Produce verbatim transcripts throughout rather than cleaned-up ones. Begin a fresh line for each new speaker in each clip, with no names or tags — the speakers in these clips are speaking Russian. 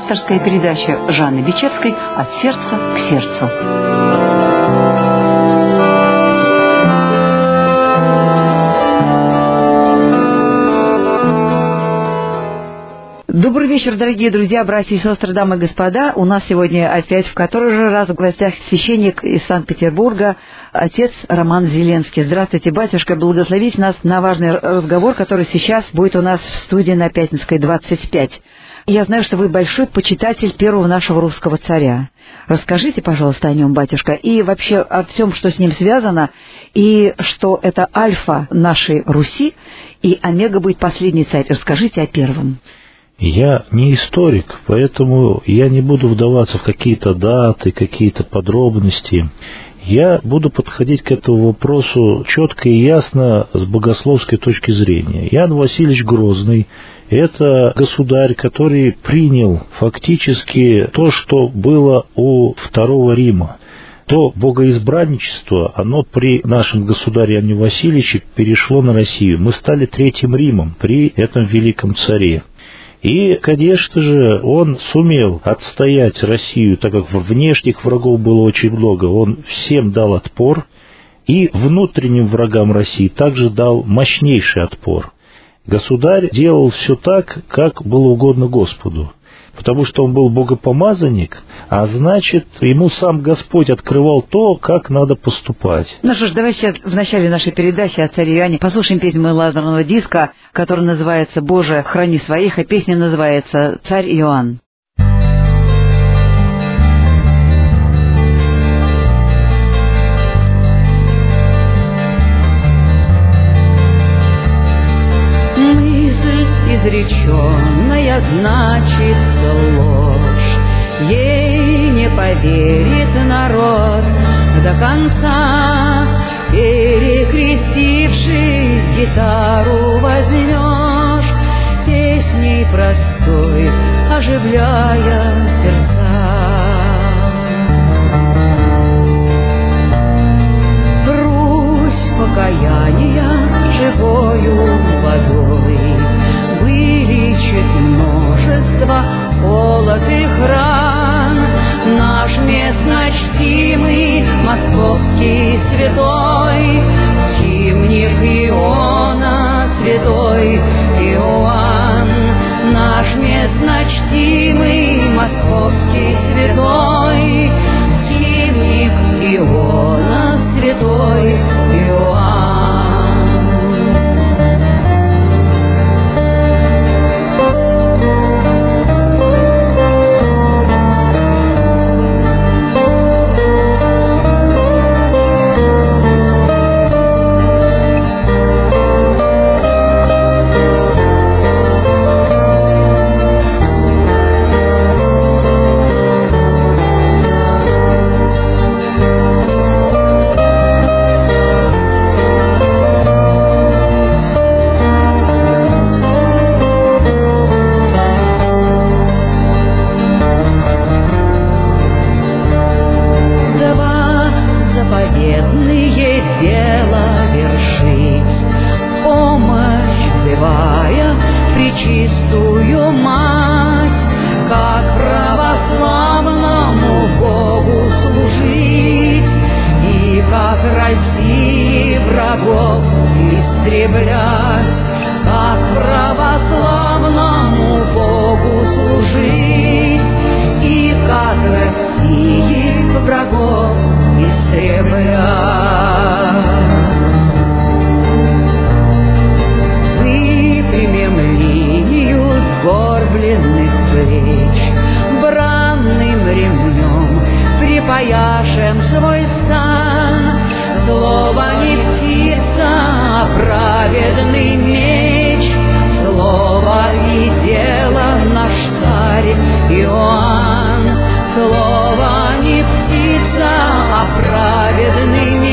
авторская передача Жанны Бичевской «От сердца к сердцу». Добрый вечер, дорогие друзья, братья и сестры, дамы и господа. У нас сегодня опять в который же раз в гостях священник из Санкт-Петербурга, отец Роман Зеленский. Здравствуйте, батюшка, благословите нас на важный разговор, который сейчас будет у нас в студии на Пятницкой, двадцать пять. Я знаю, что вы большой почитатель первого нашего русского царя. Расскажите, пожалуйста, о нем, батюшка, и вообще о всем, что с ним связано, и что это альфа нашей Руси, и омега будет последний царь. Расскажите о первом.
Я не историк, поэтому я не буду вдаваться в какие-то даты, какие-то подробности. Я буду подходить к этому вопросу четко и ясно с богословской точки зрения. Иоанн Васильевич Грозный – это государь, который принял фактически то, что было у Второго Рима. То богоизбранничество, оно при нашем государе Иоанне Васильевиче перешло на Россию. Мы стали Третьим Римом при этом великом царе. И, конечно же, он сумел отстоять Россию, так как внешних врагов было очень много. Он всем дал отпор, и внутренним врагам России также дал мощнейший отпор. Государь делал все так, как было угодно Господу, потому что он был богопомазанник, а значит, ему сам Господь открывал то, как надо поступать.
Ну что ж, давайте сейчас в начале нашей передачи о царе Иоанне послушаем песню лазерного диска, которая называется «Боже, храни своих», а песня называется «Царь Иоанн».
Изреченная значится ложь, ей не поверит народ до конца. Перекрестившись, гитару возьмешь, песней простой оживляя сердца. Русь покаяния живою водой вылечит множество колотых ран. Наш местно чтимый московский святой, симних Иона святой Иоанн. Наш местно чтимый московский святой, симних Иона святой Иоанн.
Припаяшем свой стан, слово не птица, а праведный меч. Слово и дело наш царь Иоанн, слово не птица, а праведный меч.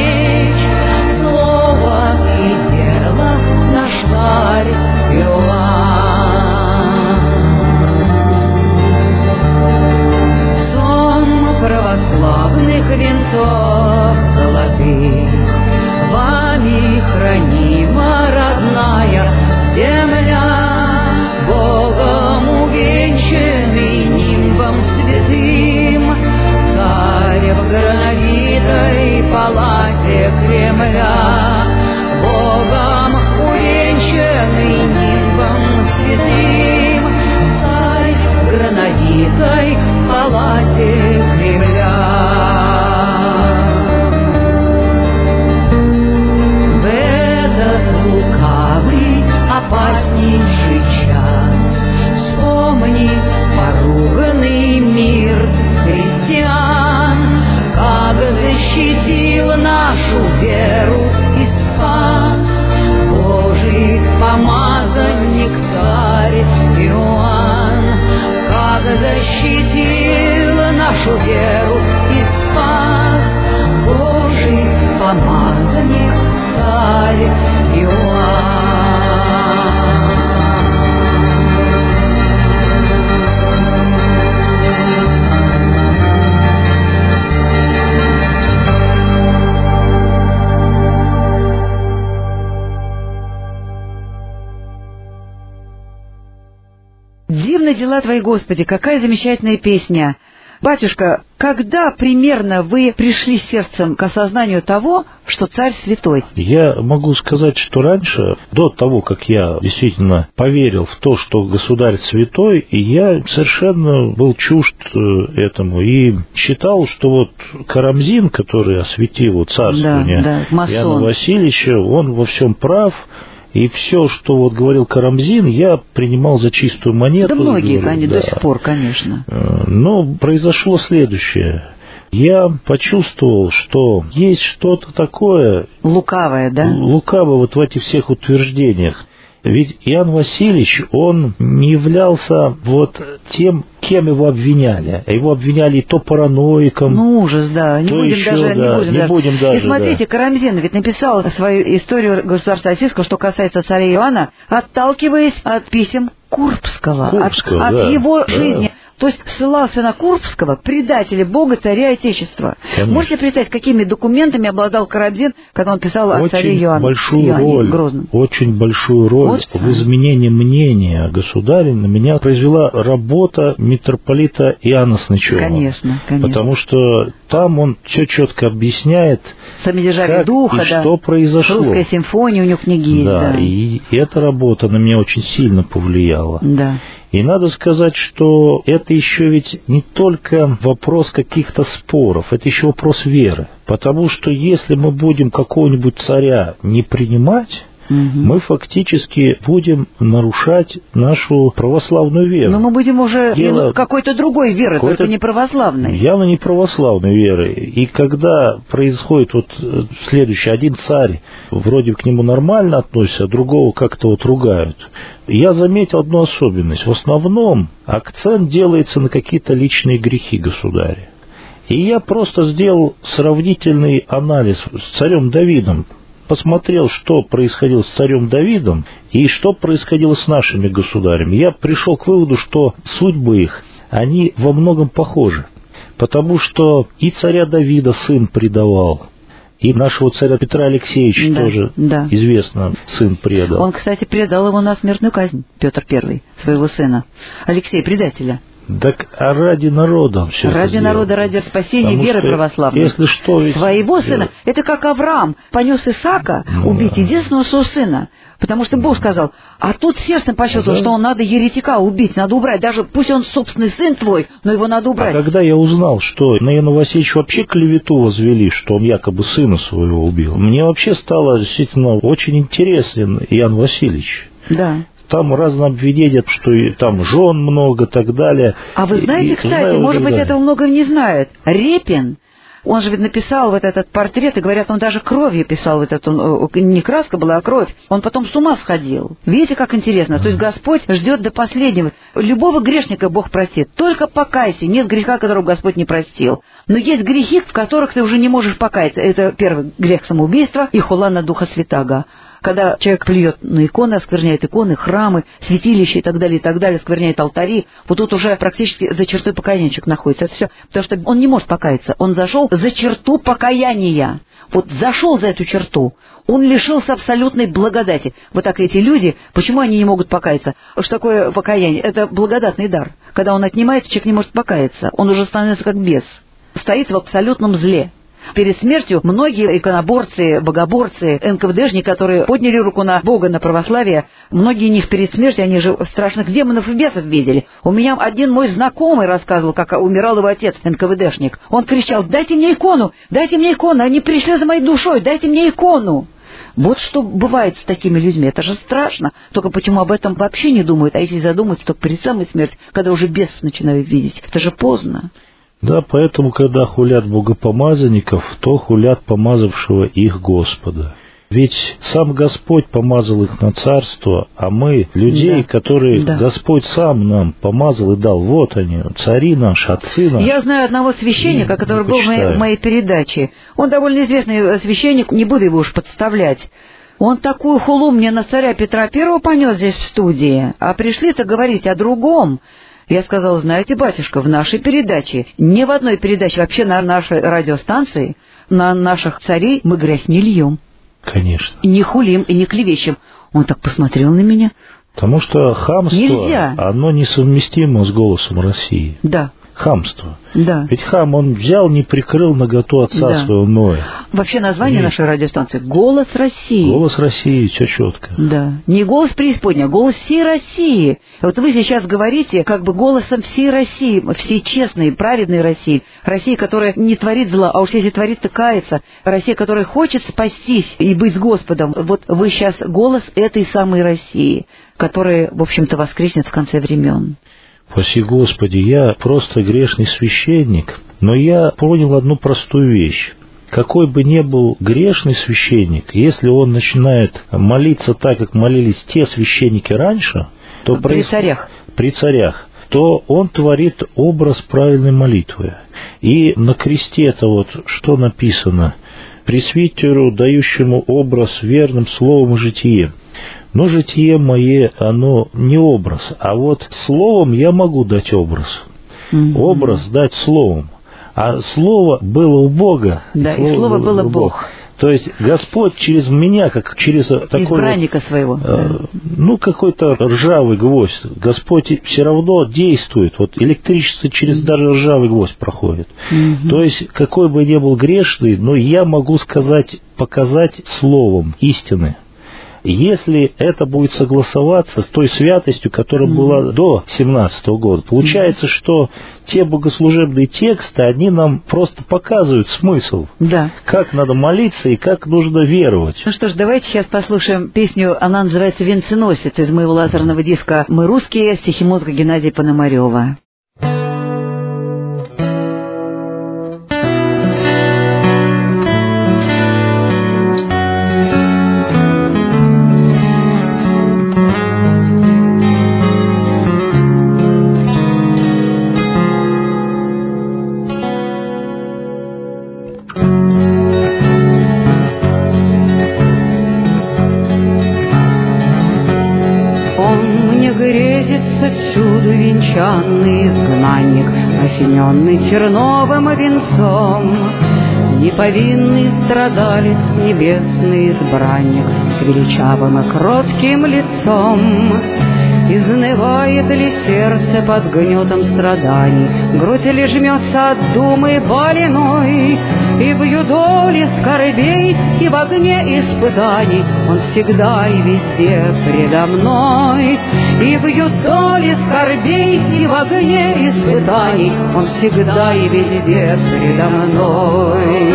«Дивны дела Твои, Господи, какая замечательная песня». Батюшка, когда примерно вы пришли сердцем к осознанию того, что царь святой?
Я могу сказать, что раньше, до того, как я действительно поверил в то, что государь святой, я совершенно был чужд этому и считал, что вот Карамзин, который осветил царствование
да, да,
Иоанна Васильевича, он во всем прав. И все, что вот говорил Карамзин, я принимал за чистую монету.
Да многие,
говорю,
они
да.
до сих пор, конечно.
Но произошло следующее. Я почувствовал, что есть что-то такое...
Лукавое, да?
Лукавое вот в этих всех утверждениях. Ведь Иоанн Васильевич, он не являлся вот тем, кем его обвиняли. Его обвиняли и то параноиком.
Ну, ужас, да. Не будем
еще,
даже...
Да,
не будем,
не
даже.
будем даже.
И смотрите, да. Карамзин ведь написал свою историю государства российского, что касается царя Иоанна, отталкиваясь от писем Курбского,
Курбского
от,
да,
от его
да.
жизни. То есть ссылался на Курбского, предателя Бога, царя и Отечества.
Конечно.
Можете представить, какими документами обладал Карамзин, когда он писал о
очень
царе Иоанне,
большую
Иоанне
роль,
Грозном?
Очень большую роль
вот
в изменении мнения о государе на меня произвела работа митрополита Иоанна Снычева.
Конечно, конечно.
Потому что там он все четко объясняет,
самодержавие
как
духа,
и
да.
что произошло.
Русская симфония у него книги есть,
да,
да.
И эта работа на меня очень сильно повлияла.
Да.
И надо сказать, что это еще ведь не только вопрос каких-то споров, это еще вопрос веры. Потому что если мы будем какого-нибудь царя не принимать, угу. мы фактически будем нарушать нашу православную веру.
Но мы будем уже Дело... какой-то другой веры,
какой-то...
только не православной.
Явно не православной веры. И когда происходит вот следующее, один царь, вроде к нему нормально относится, а другого как-то вот ругают. Я заметил одну особенность. В основном акцент делается на какие-то личные грехи государя. И я просто сделал сравнительный анализ с царем Давидом. Посмотрел, что происходило с царем Давидом и что происходило с нашими государями. Я пришел к выводу, что судьбы их, они во многом похожи. Потому что и царя Давида сын предавал, и нашего царя Петра Алексеевича
да,
тоже,
да.
известно, сын предал.
Он, кстати, предал его на смертную казнь, Петр Первый, своего сына. Алексей, предателя.
Так а ради народа все
Ради народа, ради спасения
Потому
веры
что,
православной.
Если что, ведь...
Своего сына. Это как Авраам понес Исаака ну, убить да. единственного своего сына. Потому что Бог сказал, а тут сердцем почувствовал, да. что он надо еретика убить, надо убрать. Даже пусть он собственный сын твой, но его надо убрать.
А когда я узнал, что на Иоанна Васильевича вообще клевету возвели, что он якобы сына своего убил, мне вообще стало действительно очень интересен Иоанн Васильевич.
Да.
Там разные обвинения, что и там жен много и так далее.
А вы знаете, и, кстати, знаю, может быть, далее. этого много не знает. Репин, он же ведь написал вот этот портрет, и говорят, он даже кровью писал вот этот, он, не краска была, а кровь. Он потом с ума сходил. Видите, как интересно? То есть Господь ждет до последнего. Любого грешника Бог простит. Только покайся. Нет греха, которого Господь не простил. Но есть грехи, в которых ты уже не можешь покаяться. Это первый грех самоубийства и хула на Духа Святаго. Когда человек плюет на иконы, оскверняет иконы, храмы, святилища и так далее, и так далее, оскверняет алтари, вот тут уже практически за чертой покаяния человек находится. Это все, потому что он не может покаяться. Он зашел за черту покаяния. Вот зашел за эту черту. Он лишился абсолютной благодати. Вот так эти люди, почему они не могут покаяться? Что такое покаяние? Это благодатный дар. Когда он отнимается, человек не может покаяться. Он уже становится как бес. Стоит в абсолютном зле. Перед смертью многие иконоборцы, богоборцы, эн ка вэ дэшники, которые подняли руку на Бога, на православие, многие из них перед смертью, они же страшных демонов и бесов видели. У меня один мой знакомый рассказывал, как умирал его отец, эн ка вэ дэшник. Он кричал: «Дайте мне икону! Дайте мне икону! Они пришли за моей душой! Дайте мне икону!» Вот что бывает с такими людьми. Это же страшно. Только почему об этом вообще не думают? А если задуматься, то перед самой смертью, когда уже бесов начинают видеть, это же поздно.
Да, поэтому, когда хулят богопомазанников, то хулят помазавшего их Господа. Ведь сам Господь помазал их на царство, а мы, людей, да. которые да. Господь сам нам помазал и дал, вот они, цари наши, отцы наши.
Я знаю одного священника, и, который был в моей, в моей передаче. Он довольно известный священник, не буду его уж подставлять. Он такую хулу мне на царя Петра Первого понес здесь в студии, а пришли-то говорить о другом. Я сказал: знаете, батюшка, в нашей передаче, ни в одной передаче, вообще на нашей радиостанции, на наших царей мы грязь не льем.
Конечно.
И не хулим, и не клевещем. Он так посмотрел на меня.
Потому что хамство,
Нельзя.
Оно несовместимо с голосом России.
Да.
Хамство.
Да.
Ведь хам, он взял, не прикрыл наготу отца
да.
своего Ноя.
Вообще название
Нет.
нашей радиостанции «Голос России».
Голос России, все четко.
Да. Не голос преисподней, а голос всей России. Вот вы сейчас говорите как бы голосом всей России, всей честной, праведной России. России, которая не творит зла, а уж если творит, то кается. Россия, которая хочет спастись и быть с Господом. Вот вы сейчас голос этой самой России, которая, в общем-то, воскреснет в конце времен.
Спаси Господи, я просто грешный священник, но я понял одну простую вещь. Какой бы ни был грешный священник, если он начинает молиться так, как молились те священники раньше, то
при
проис...
царях.
При царях, то он творит образ правильной молитвы. И на кресте это вот что написано? «Пресвитеру, дающему образ верным словом и житием». Но житие мое, оно не образ, а вот словом я могу дать образ. Mm-hmm. Образ дать словом. А слово было у Бога.
Да, и слово, и слово было Бог. Бог.
То есть Господь через меня, как через такой...
Избранника вот, своего.
Э, да. Ну, какой-то ржавый гвоздь. Господь все равно действует. Вот электричество через mm-hmm. даже ржавый гвоздь проходит. Mm-hmm. То есть, какой бы ни был грешный, но я могу сказать, показать словом истины. Если это будет согласоваться с той святостью, которая mm-hmm. была до семнадцатого года, получается, mm-hmm. что те богослужебные тексты, они нам просто показывают смысл,
да.
как надо молиться и как нужно веровать.
Ну что ж, давайте сейчас послушаем песню, она называется «Венценосец» из моего лазерного диска «Мы русские», стихи музыка Геннадия Пономарева.
Изгнанник, осененный терновым венцом, неповинный страдалец, небесный избранник, с величавым и кротким лицом. Изнывает ли сердце под гнетом страданий, грудь ли жмется от думы больной, и в юдоле скорбей, и в огне испытаний он всегда и везде предо мной. И в юдоле скорбей, и в огне испытаний он всегда и везде предо мной.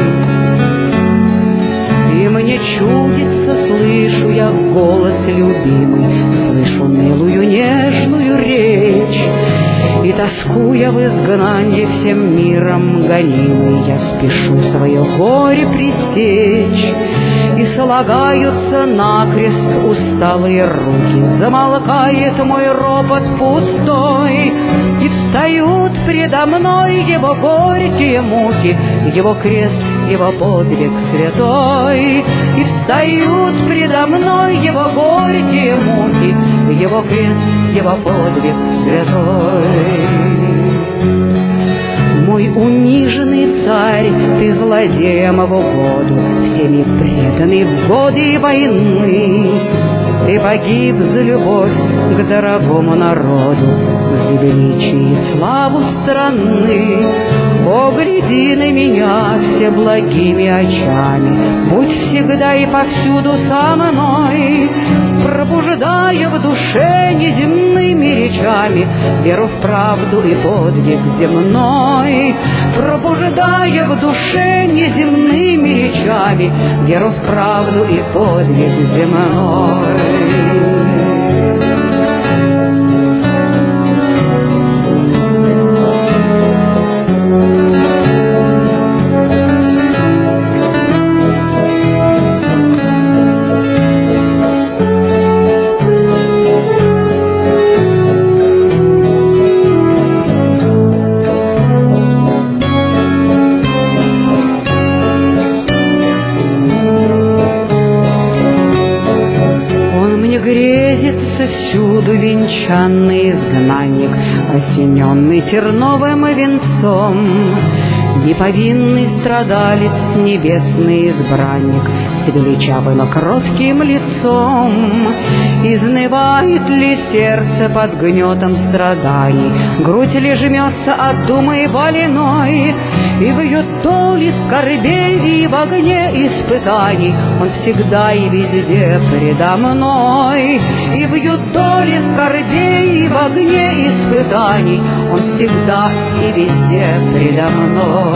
И мне чудится, слышу я голос любимый, слышу милую нежную речь, и тоскуя в изгнании всем миром гонимый, я спешу свое горе пресечь. И слагаются накрест усталые руки, замолкает мой ропот пустой, и встают предо мной его горькие муки, его крест, его подвиг святой. И встают предо мной его горькие муки, его крест, его подвиг святой. Мой униженный царь, ты злодеям в угоду, всеми преданный в годы войны. Ты погиб за любовь к дорогому народу, за величие и славу страны. О, гляди на меня все благими очами, будь всегда и повсюду со мной, пробуждая в душе неземными речами веру в правду и подвиг земной. Пробуждая в душе неземными речами веру в правду и подвиг земной. Всюду венчанный изгнанник, осененный терновым венцом, Неповинный страдалец, небесный избранник, с величавым и кротким лицом. Изнывает ли сердце под гнетом страданий, грудь ли жмется от думы больной, и в ее доле скорбей и в огне испытаний он всегда и везде предо мной. И в ее доле скорбей и в огне испытаний он всегда и везде предо мной.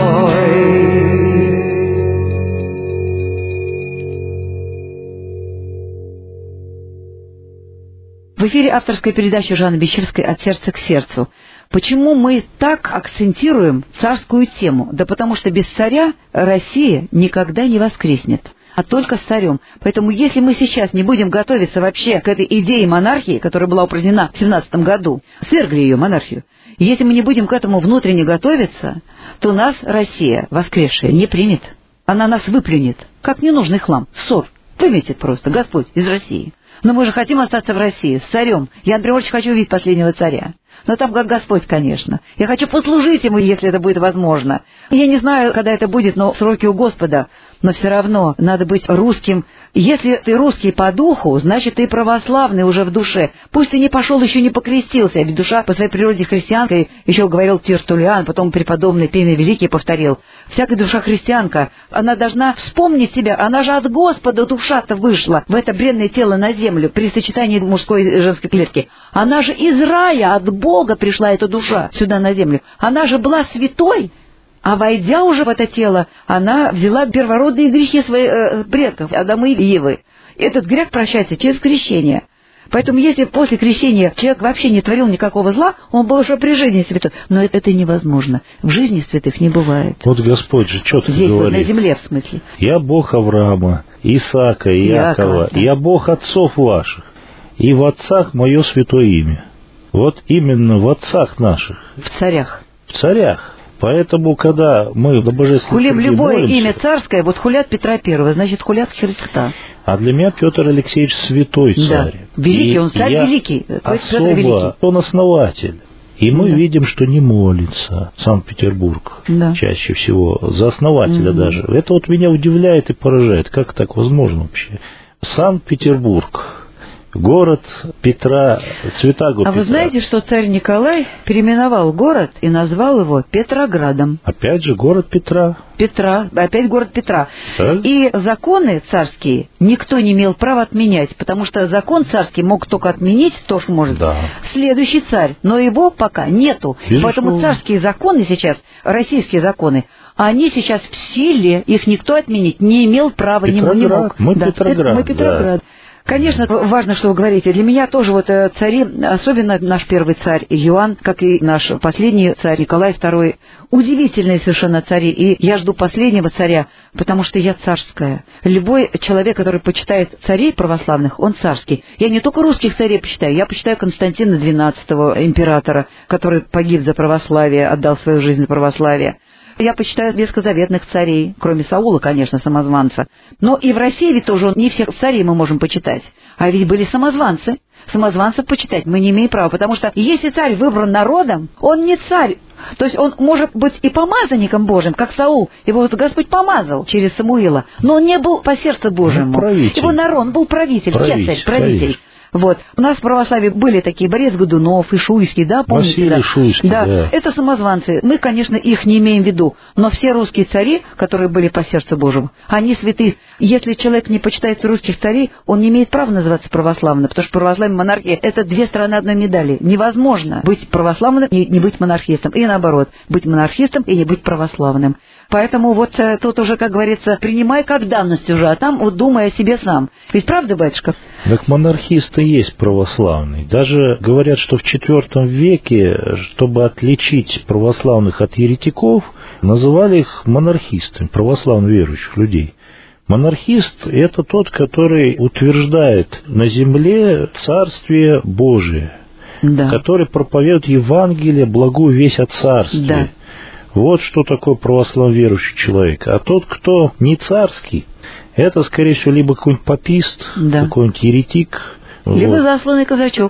В эфире авторская передача Жанны Бичерской «От сердца к сердцу». Почему мы так акцентируем царскую тему? Да потому что без царя Россия никогда не воскреснет, а только с царем. Поэтому если мы сейчас не будем готовиться вообще к этой идее монархии, которая была упразднена в семнадцатом году, свергли ее монархию, если мы не будем к этому внутренне готовиться, то нас Россия, воскресшая, не примет. Она нас выплюнет, как ненужный хлам, ссор, выметит просто Господь из России. Но мы же хотим остаться в России с царем. Я, например, очень хочу увидеть последнего царя. Но там как Господь, конечно. Я хочу послужить ему, если это будет возможно. Я не знаю, когда это будет, но сроки у Господа. Но все равно надо быть русским. Если ты русский по духу, значит, ты православный уже в душе. Пусть ты не пошел, еще не покрестился, ведь душа по своей природе христианка, еще говорил Тертуллиан, потом преподобный Пимий Великий повторил. Всякая душа христианка, она должна вспомнить себя, она же от Господа душа-то вышла в это бренное тело на землю при сочетании мужской и женской клетки. Она же из рая, от Бога пришла эта душа сюда на землю. Она же была святой. А войдя уже в это тело, она взяла первородные грехи своих э, предков, Адама и Евы. Этот грех прощается через крещение. Поэтому если после крещения человек вообще не творил никакого зла, он был уже при жизни святой. Но это невозможно. В жизни святых не бывает.
Вот Господь же четко
Здесь
говорит.
Вот на земле, в смысле.
Я Бог Авраама, Исаака и Иакова.
Иакова, да.
Я Бог отцов ваших. И в отцах мое святое имя. Вот именно в отцах наших.
В царях.
В царях. Поэтому, когда мы до божественной
Хулим любое
молимся,
имя царское, вот хулят Петра Первого, значит, хулят Христа.
А для меня Петр Алексеевич святой царь.
Да. Великий,
и
он царь
я
великий.
Особо,
Великий.
Он основатель. И мы
да.
видим, что не молится Санкт-Петербург
да.
чаще всего, за основателя
угу.
даже. Это вот меня удивляет и поражает. Как так возможно вообще? Санкт-Петербург. Город Петра, Святаго
А
Петра.
вы знаете, что царь Николай переименовал город и назвал его Петроградом?
Опять же, город Петра.
Петра, опять город Петра.
Так?
И законы царские никто не имел права отменять, потому что закон царский мог только отменить, тоже может,
да.
следующий царь, но его пока нету.
Безусловно.
Поэтому царские законы сейчас, российские законы, они сейчас в силе, их никто отменить не имел права, не, не мог.
Мы
да.
Петроград.
Мы Петроград.
Да.
Конечно, важно, что вы говорите. Для меня тоже вот цари, особенно наш первый царь Иоанн, как и наш последний царь Николай Второй, удивительные совершенно цари. И я жду последнего царя, потому что я царская. Любой человек, который почитает царей православных, он царский. Я не только русских царей почитаю, я почитаю Константина Двенадцатого, императора, который погиб за православие, отдал свою жизнь за православие. Я почитаю ветхозаветных царей, кроме Саула, конечно, самозванца. Но и в России ведь тоже не всех царей мы можем почитать. А ведь были самозванцы. Самозванцев почитать мы не имеем права, потому что если царь выбран народом, он не царь. То есть он может быть и помазанником Божьим, как Саул. Его вот Господь помазал через Самуила, но он не был по сердцу Божьему.
Правитель.
Его народ, он был правитель,
правитель
кесарь, правитель.
правитель.
Вот. У нас в православии были такие Борис Годунов и Шуйский, да, помните?
Василий
да?
Шуйский,
да.
да.
Это самозванцы. Мы, конечно, их не имеем в виду, но все русские цари, которые были по сердцу Божьему, они святые. Если человек не почитает русских царей, он не имеет права называться православным, потому что православие и монархия – это две стороны одной медали. Невозможно быть православным и не быть монархистом. И наоборот, быть монархистом и не быть православным. Поэтому вот тут уже, как говорится, принимай как данность уже, а там вот думай о себе сам. Ведь правда, батюшка?
Так монархисты есть православные. Даже говорят, что в четвёртом веке, чтобы отличить православных от еретиков, называли их монархистами, православно верующих людей. Монархист – это тот, который утверждает на земле Царствие Божие,
да.
который проповедует Евангелие, благую весть о Царстве.
Да.
Вот что такое православно верующий человек. А тот, кто не царский, это, скорее всего, либо какой-нибудь папист, да. какой-нибудь еретик.
Либо
вот.
засланный казачок.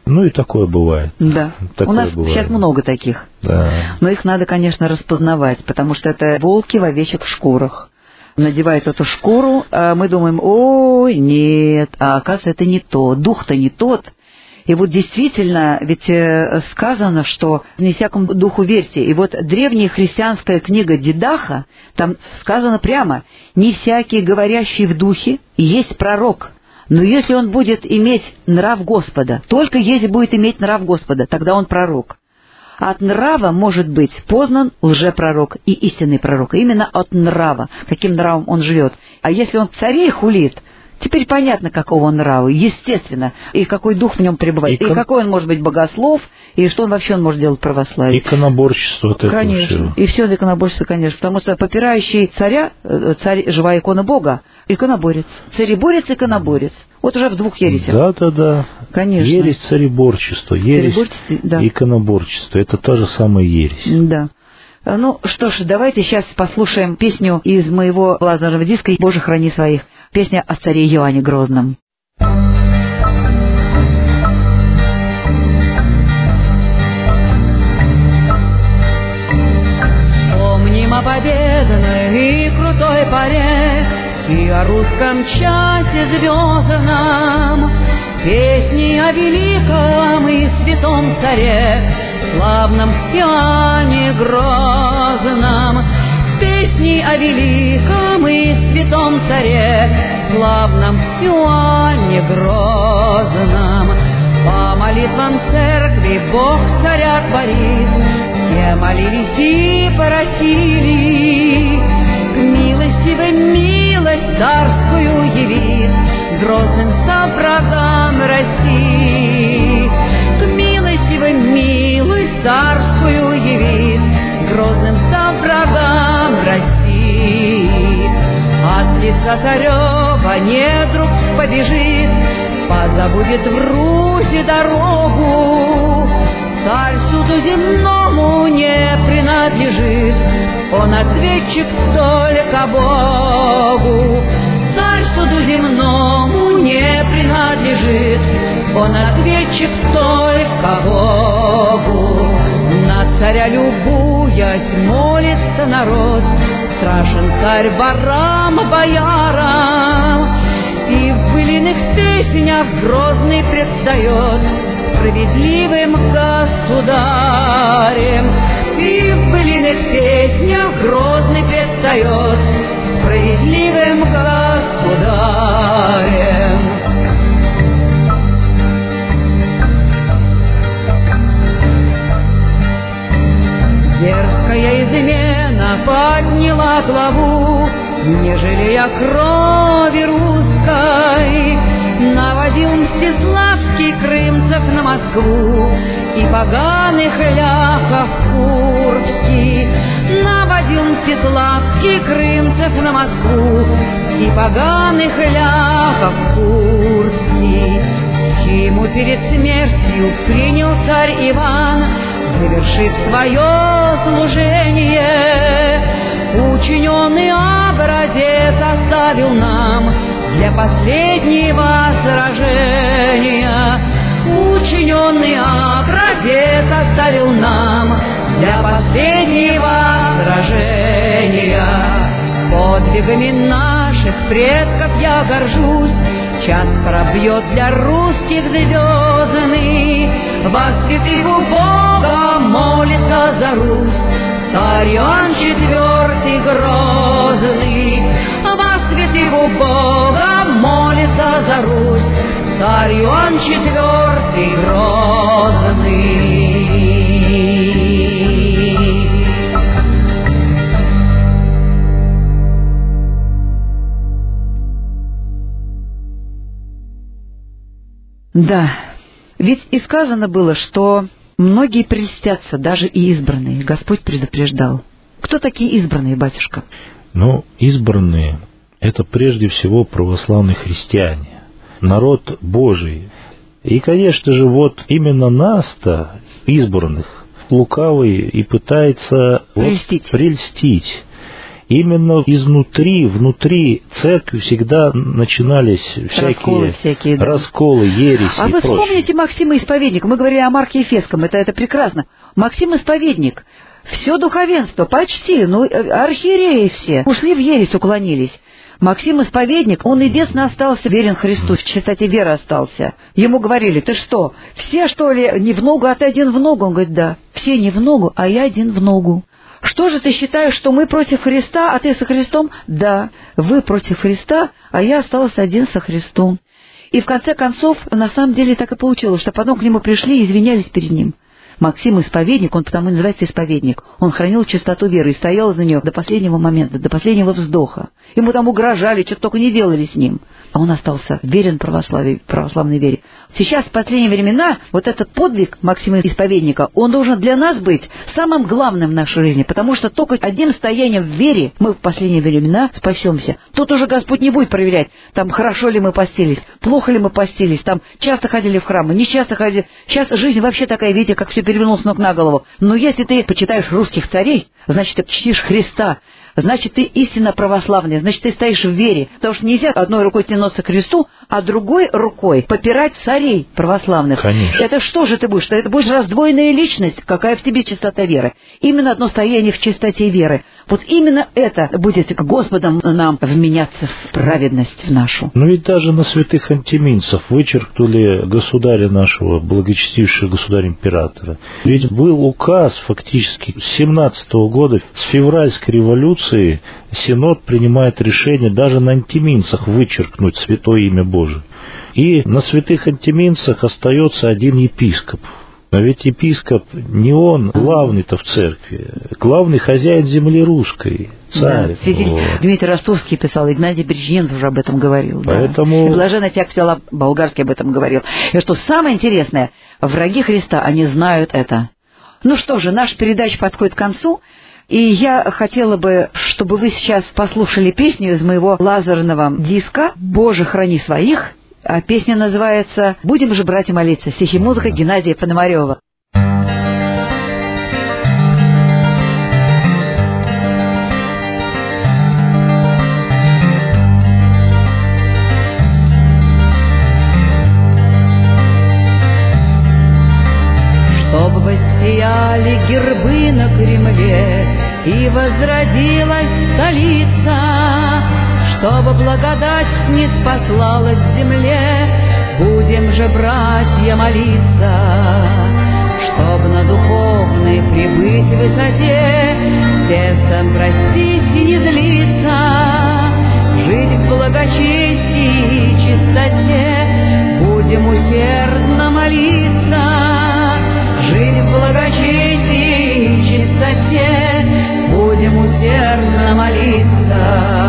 Ну и такое бывает.
Да.
Такое
У нас
бывает.
Сейчас много таких.
Да.
Но их надо, конечно, распознавать, потому что это волки в овечьих шкурах. Надевают эту шкуру, а мы думаем, ой, нет, а оказывается, это не то, дух-то не тот. И вот действительно, ведь сказано, что не всякому духу верьте. И вот древняя христианская книга Дидаха, там сказано прямо, не всякий, говорящий в духе, есть пророк. Но если он будет иметь нрав Господа, только если будет иметь нрав Господа, тогда он пророк. От нрава может быть познан лжепророк и истинный пророк. Именно от нрава, каким нравом он живет. А если он царей хулит, теперь понятно, какого он нрава, естественно, и какой дух в нем пребывает, и, и какой он может быть богослов, и что он вообще он может делать в православии.
Иконоборчество от этого
Конечно,
всего.
И все иконоборчество, конечно, потому что попирающий царя, царь живая икона Бога, иконоборец. Цаrebорец, иконоборец. Вот уже в двух ересях.
Да, да, да.
Конечно.
Ересь цаrebорчество, ересь
да.
иконоборчество. Это та же самая ересь.
Да. Ну что ж, давайте сейчас послушаем песню из моего лазерного диска «Боже, храни своих». Песня о царе Иоанне Грозном.
Вспомним о победной и крутой поре и о русском часе звездном, песни о великом и святом царе, славном Иоанне Грозном. Песни о великом и святом царе, славном Иоанне Грозном. По молитвам церкви Бог царя творит, все молились и просили, к милостивой милость царскую явит, грозным соврагам России. К милостивой милость царскую явит, грозным соврагам России. От лица царева недруг побежит, позабудет в Руси дорогу. Царь суду земному не принадлежит, он ответчик только Богу. Царь суду земному не принадлежит, он ответчик только Богу. На царя любуясь молится народ, страшен царь ворам, боярам, и в былиных песнях грозный предстает справедливым государем. И в былиных песнях грозный предстает справедливым государем. Дерзкая измена подняла главу, не жалея крови русской, наводил Мстиславский крымцев на Москву и поганых ляхов курбский. Наводил Мстиславский крымцев на Москву и поганых ляхов курбский. Схему перед смертью принял царь Иван, завершив свое служение. Учиненный образец оставил нам для последнего сражения. Учиненный образец оставил нам для последнего сражения. Подвигами наших предков я горжусь, час пробьет для русских звездный. Во святых у Бога молится за Русь царь Иоанн четвертый грозный. Во святых у Бога молится за Русь царь Иоанн четвертый грозный.
Да, ведь и сказано было, что многие прельстятся, даже и избранные. Господь предупреждал. Кто такие избранные, батюшка?
Ну, избранные — это прежде всего православные христиане, народ Божий. И, конечно же, вот именно нас-то, избранных, лукавый и пытается
прельстить.
Вот, прельстить. именно изнутри, внутри церкви всегда начинались всякие
расколы, всякие, да.
расколы, ереси
А
и
вы
прочее.
вспомните Максима Исповедника. Мы говорили о Марке Ефесском, это, это прекрасно. Максим Исповедник, все духовенство, почти, ну, архиереи все, ушли в ересь, уклонились. Максим Исповедник, он единственно остался верен Христу, в чистоте веры остался. Ему говорили: ты что, все, что ли, не в ногу, а ты один в ногу? Он говорит: да, все не в ногу, а я один в ногу. Что же ты считаешь, что мы против Христа, а ты со Христом? Да, вы против Христа, а я остался один со Христом. И в конце концов, на самом деле так и получилось, что потом к нему пришли и извинялись перед ним. Максим Исповедник, он потому и называется Исповедник. Он хранил чистоту веры и стоял за нее до последнего момента, до последнего вздоха. Ему там угрожали, что только не делали с ним. А он остался верен православию, православной вере. Сейчас, в последние времена, вот этот подвиг Максима Исповедника, он должен для нас быть самым главным в нашей жизни, потому что только одним стоянием в вере мы в последние времена спасемся. Тут уже Господь не будет проверять, там, хорошо ли мы постились, плохо ли мы постились, там, часто ходили в храмы, не часто ходили. Сейчас жизнь вообще такая, видите, как все перевернулось с ног на голову. Но если ты почитаешь русских царей, значит, ты чтишь Христа, значит, ты истинно православный, значит, ты стоишь в вере. Потому что нельзя одной рукой тянуться к кресту, а другой рукой попирать царей православных.
Конечно.
Это что же ты будешь? Это будешь раздвоенная личность. Какая в тебе чистота веры? Именно одно стояние в чистоте веры. Вот именно это будет Господом нам вменяться в праведность в нашу.
Ну ведь даже на святых антиминцев вычеркнули государя нашего, благочестившего государя-императора. Ведь был указ фактически с семнадцатого года, с февральской революции, Синод принимает решение даже на антиминцах вычеркнуть святое имя Божие. И на святых антиминцах остается один епископ. Но ведь епископ не он главный-то в церкви, главный хозяин земли русской, царь.
Да, святитель
вот.
Дмитрий Ростовский писал, Игнатий Брежнев уже об этом говорил.
Поэтому...
Да. И блаженный Феоктист Болгарский об этом говорил. И что самое интересное, враги Христа, они знают это. Ну что же, наша передача подходит к концу. И я хотела бы, чтобы вы сейчас послушали песню из моего лазерного диска «Боже, храни своих». А песня называется «Будем же, братья, молиться». Стихи и музыка Геннадия Пономарева.
Чтоб воссияли гербы на Кремле и возродилась столица, чтобы благодать не спаслалась земле, будем же, братья, молиться. Чтоб на духовной прибыть высоте, сердцем простить и не злиться, жить в благочестии и чистоте, будем усердно молиться. Жить в благочестии и чистоте, будем усердно молиться.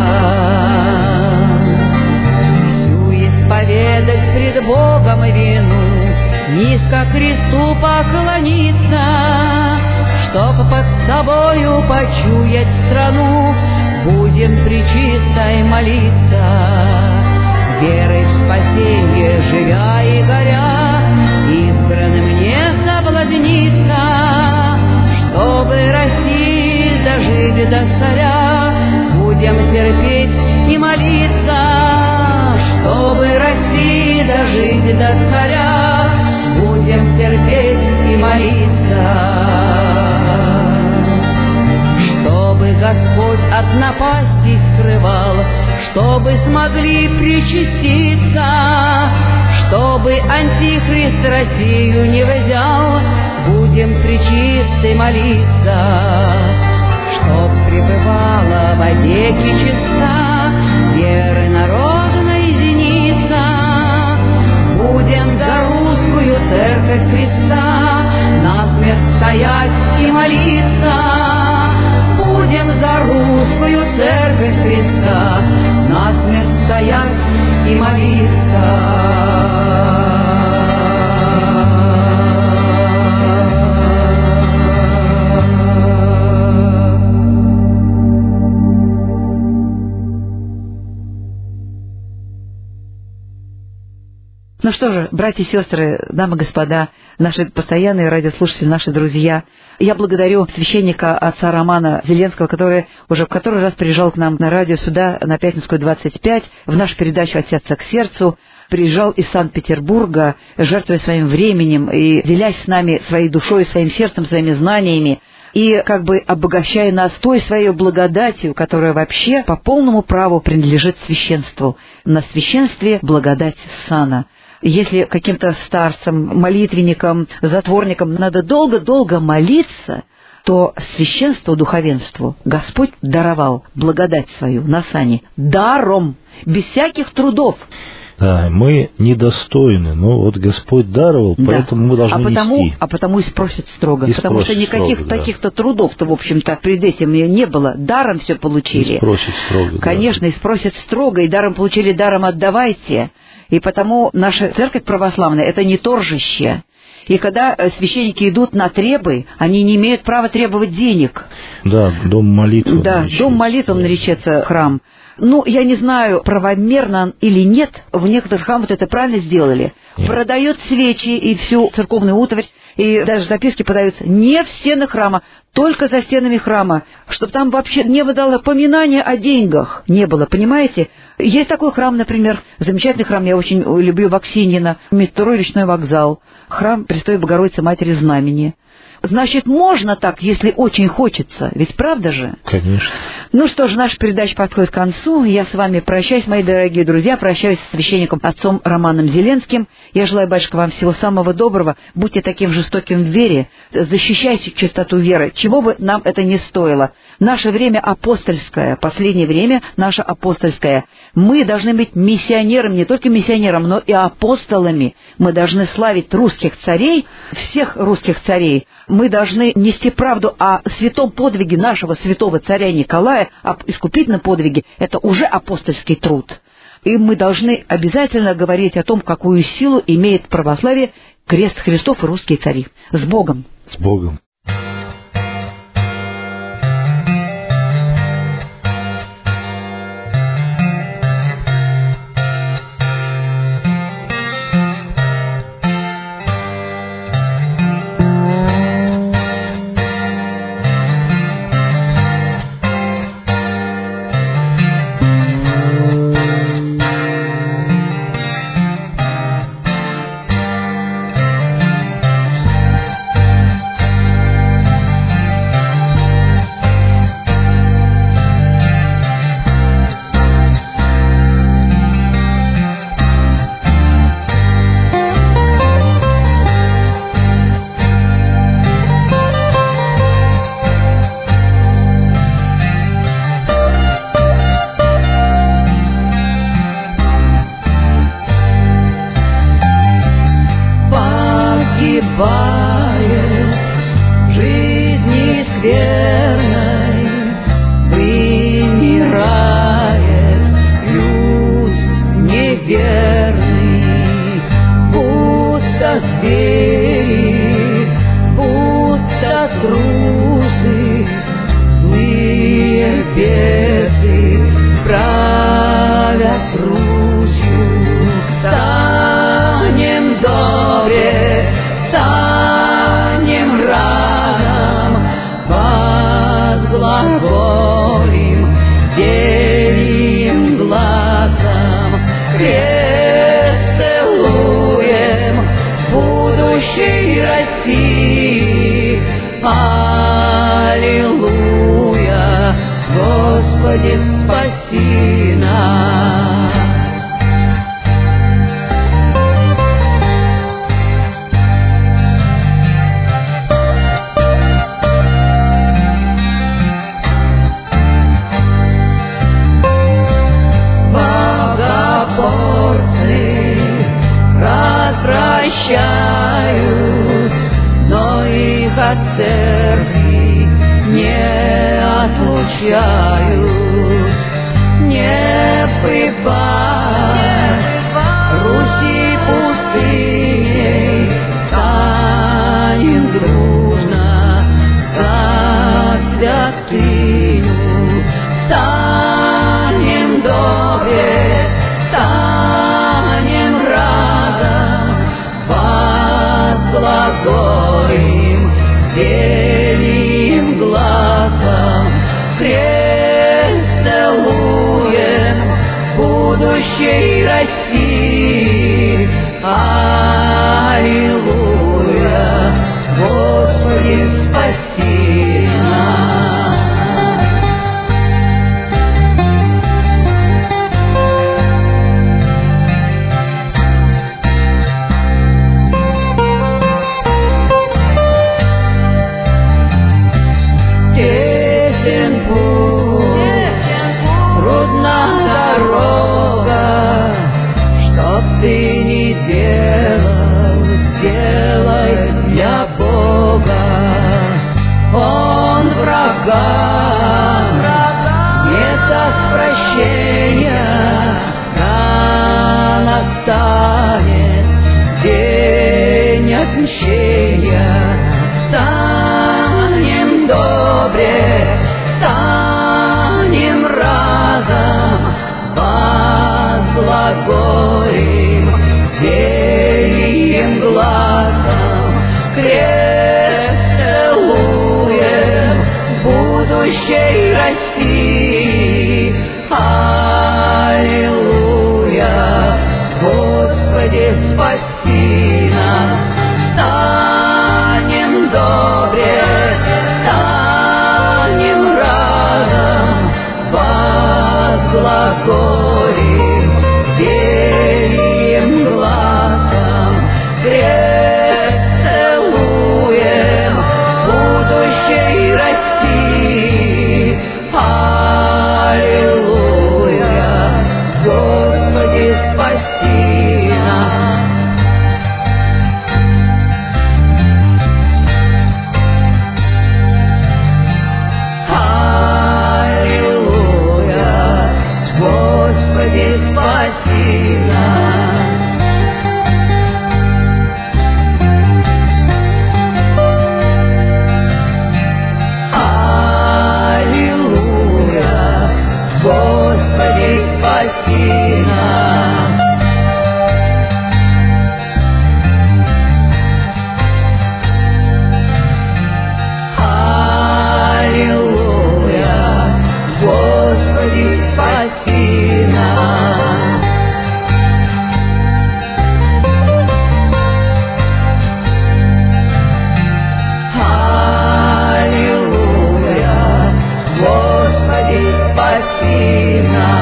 Всю исповедать пред Богом и вину, низко кресту поклониться, чтоб под собою почуять страну, будем пречистой молиться. Верой в спасение живя и горя, избранным не соблазниться, чтобы России дожить до царя, будем терпеть и молиться. Чтобы России дожить до царя, будем терпеть и молиться. Чтобы Господь от напасти скрывал, чтобы смогли причаститься, чтобы Антихрист Россию не взял, будем пречистой молиться. Чтоб пребывала вовеки чиста веры народной зеница, будем за русскую церковь Христа насмерть стоять и молиться. Будем за русскую церковь Христа насмерть стоять и молиться.
На Ну что же, братья и сестры, дамы и господа, наши постоянные радиослушатели, наши друзья, я благодарю священника отца Романа Зеленского, который уже в который раз приезжал к нам на радио сюда, на Пятницкую двадцать пять, в нашу передачу «От сердца к сердцу», приезжал из Санкт-Петербурга, жертвуя своим временем и делясь с нами своей душой, своим сердцем, своими знаниями, и как бы обогащая нас той своей благодатью, которая вообще по полному праву принадлежит священству. На священстве благодать сана. Если каким-то старцам, молитвенникам, затворникам надо долго-долго молиться, то священству, духовенству Господь даровал благодать свою на сане даром, без всяких трудов.
Да, мы недостойны, но вот Господь даровал, да. Поэтому мы должны
а потому,
нести.
А потому и спросят строго,
и
потому
спросят
что никаких
строго,
таких-то да. трудов-то, в общем-то, перед этим не было. Даром все получили.
И спросят строго.
Конечно,
да.
и спросят строго, и даром получили, даром отдавайте. И потому наша церковь православная – это не торжище. И когда священники идут на требы, они не имеют права требовать денег.
Да, дом молитвы.
Да,
наречется.
дом молитвы наречется храм. Ну, я не знаю, правомерно он или нет, в некоторых храмах это правильно сделали. Нет. Продают свечи и всю церковную утварь, и даже записки подаются не в стены храма, только за стенами храма, чтобы там вообще не было поминания о деньгах. Не было, понимаете? Есть такой храм, например, замечательный храм, я очень люблю, в Аксиньино, метро Речной вокзал, храм Престой Богородицы Матери Знамени. Значит, можно так, если очень хочется. Ведь правда же?
Конечно.
Ну что ж, наша передача подходит к концу. Я с вами прощаюсь, мои дорогие друзья. Прощаюсь с священником отцом Романом Зеленским. Я желаю, батюшка, вам всего самого доброго. Будьте таким жестоким в вере. Защищайте чистоту веры. Чего бы нам это ни стоило. Наше время апостольское. Последнее время наше апостольское. Мы должны быть миссионерами, не только миссионерами, но и апостолами. Мы должны славить русских царей, всех русских царей. Мы должны нести правду о святом подвиге нашего святого царя Николая, об искупительном подвиге. Это уже апостольский труд. И мы должны обязательно говорить о том, какую силу имеет православие, крест Христов и русские цари. С Богом!
С Богом!
Станем добре, станем разом. расти. Аллилуйя, Господи, спаси нас. Тесен путь, трудна дорога, чтоб ты не делал, сделай для Бога. Он врага не даст прощения, рано станет день отмщения. Станем добре, станем разом, возглаголим великим глазом, крест целуем, будущей России. Аллилуйя, Господи, спаси нас. Станем добре, станем разом, возглаголим великим глазом, крест целуем, будущей России. Аллилуйя, Господи, спаси нас. Аллилуйя, Господи, спаси нас. Аллилуйя, Господи, спаси нас. Аллилуйя, Господи, спаси нас. Аллилуйя, Господи, спаси нас.